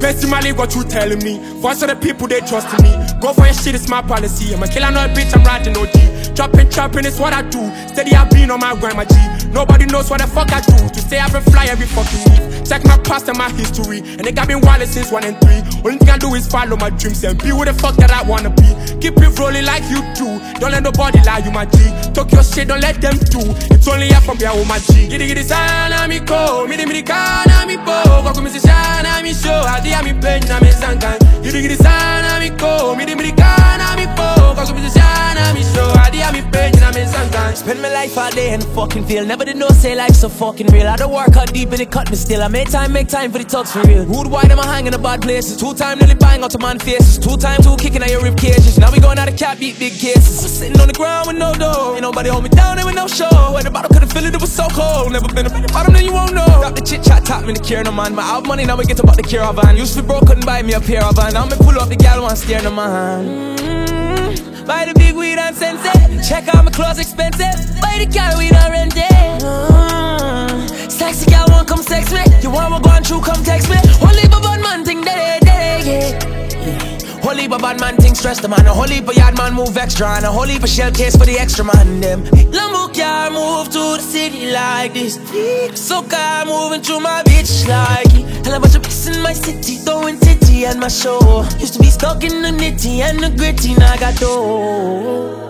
Best in my league, what you telling me? Voice of the people, they trusting me. Go for your shit, it's my policy. I'm a killer, not a bitch, I'm riding OG. Chopping, it's what I do. Steady, I've been on my grind, my G. Nobody knows what the fuck I do. To stay up and fly every fucking week. Check my past and my history. And they got me wild since 1 and 3. Only thing I do is follow my dreams and be who the fuck that I wanna be. Keep it rolling like you do. Don't let nobody lie, you my G. Talk your shit, don't let them do. It's only up from here, oh my G. Giddy sana mi ko, midi kana mi po. Kwa kumisi shana mi show, adi ya mi penya mi zangan. Giddy sana mi ko, midi kana mi po. Kwa kumisi shana mi show, adi ya mi penya mi zangan. Spend my life all day in the fucking field. Never did know say life so fucking real. I don't work out deep and it cut me still. I make time for the talks for real. Rude wide am I hanging in bad places. 2 times nearly buying out to man faces. 2 times 2 kicking at your rib cages. Now we going out of cat beat big cases. I'm sitting on the ground with no dough. Ain't nobody hold me down there with no show. When the bottle couldn't feel it, it was so cold. Never been up in the bottom, then you won't know. Got the chit chat, tap me the care no man. But I have money now we get about the caravan. Used to be broke, couldn't buy me a pair of van. Now me pull up the gal one steer no man. Buy the big weed and sense it. Check out my clothes expensive. Buy the car weed and rent it. Sexy gal won't come sex me. You want me going through, come text me. Holy but bad man think that Holy but bad man think stress the man. A holy but yard man move extra. And a holy but shell case for the extra man them. Lambo car move to the city like this. So car moving through my bitch like it. And a bunch of piss in my city, throwing titty and my show. Used to be stuck in the nitty and the gritty, now I got dough.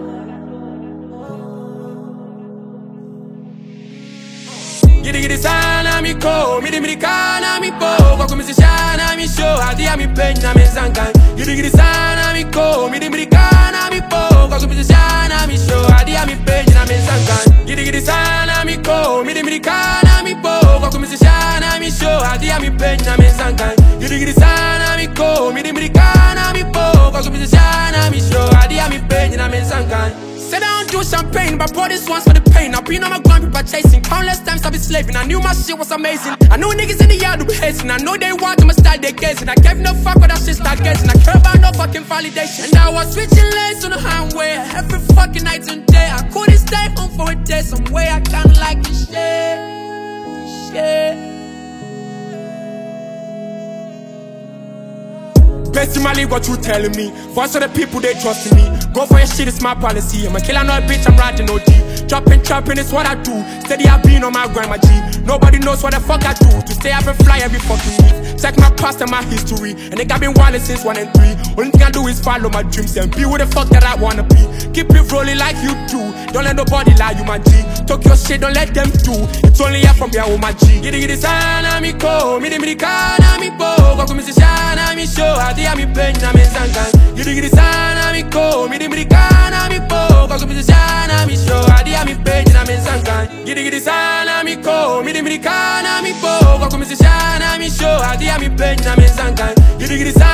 Giddy sana mi ko, midi kana mi po. Kwa kumisi shana mi show, adi ya mi penya mi zangan. Giddy sana mi ko, midi kana mi po. Kwa kumisi shana mi show, adi ya mi penya mi zangan. Giddy sana mi ko, midi kana mi po. Kwa kumisi shana mi show, adi ya mi penya mi zangan. Giddy sana mi ko, midi kana mi po. Kwa kumisi shana mi show, adi ya mi penya mi zangan. Said I don't do champagne, but bought this once for the pain. I've been on my grind, people chasing. Countless times I've been slaving. I knew my shit was amazing. I know niggas in the yard who be hating. I know they want to my style, they gazing. I gave no fuck when that shit start getting. I care about no fucking validation. And I was switching lanes on the highway every fucking night and day. I couldn't stay home for a day. Some way I kinda like this shit. Best in my league, what you telling me? Voice of the people, they trusting me. Go for your shit, it's my policy. I'm a killer, not a bitch, I'm riding OG. Chopping, it's what I do. Steady, I've been on my grind, my G. Nobody knows what the fuck I do. To stay up and fly every fucking week. Check my past and my history. And they got me wild since 1 and 3. Only thing I do is follow my dreams and be who the fuck that I wanna be. Keep it rolling like you do. Don't let nobody lie, you my G. Talk your shit, don't let them do. It's only up from here, oh my G. Giddy sana mi ko, midi kana mi po. Kwa kumisi shana mi show, adi ya mi penya mi zangan. Giddy sana mi ko, midi kana mi po. Kwa kumisi shana mi show, adi ya mi penya mi zangan. Giddy sana mi ko, midi kana mi po. Kwa kumisi shana mi show, adi ya mi penya mi zangan. Giddy sana